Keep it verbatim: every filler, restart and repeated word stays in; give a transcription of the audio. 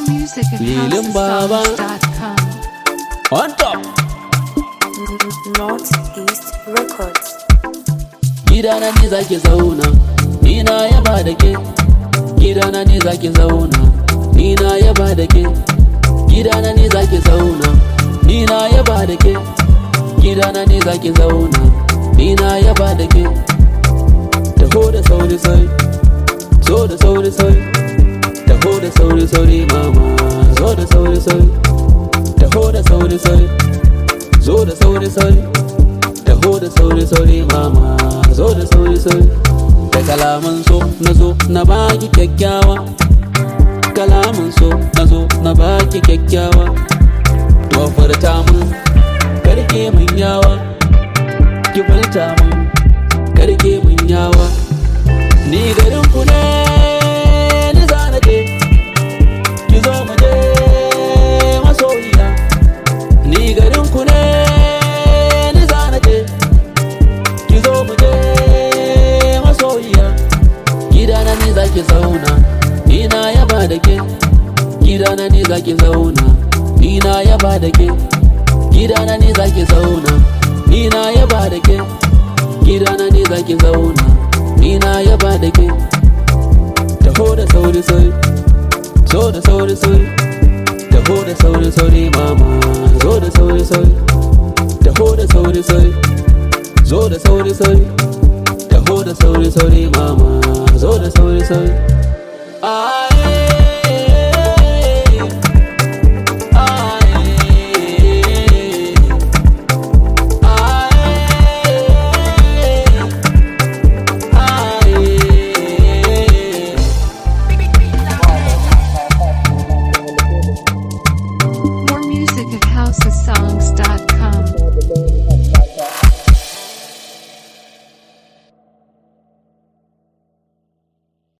music at Lilin Baba. house of songs dot com. On top. Northeast Records. Gidana ne zaki zauna, ni na yaba da ke. Gidana ne zaki zauna, ni na yaba da ke. Gidana ne zaki zauna, ni na yaba da ke. Gidana ne zaki zauna, ni na yaba da ke. Taho da sauri sauri, zo da sauri sauri. Taho da sauri sauri mama, zo da sauri sauri. Taho da sauri sauri, zo da sauri sauri. Taho da sauri sauri mama, zo da sauri sauri. Da kalaman so na zo na baki kyakkyawa. Kalaman so na zo na baki kyakkyawa. To furta mun karke mun yawa. Ki furta mun karke mun yawa. Ni garin ku ne ni zana je. Ki zo mu je masoyiya. Ni garin ku ne ni zana je. Ki zo mu je masoyiya. Gidana ne zaki zauna, ni na yaba da ke. Gidana ne zaki zauna, ni na yaba da ke. Gidana ne zaki zauna, ni na yaba da ke. Gidana ne zaki zauna, ni na yaba da ke. Taho da sauri sauri, zo da sauri sauri. Taho da sauri sauri mama, zo da sauri sauri. Taho da sauri sauri, zo da sauri sauri. Taho da sauri sauri mama, zo da sauri sauri. Aye, aye, aye, More music at house of songs dot com.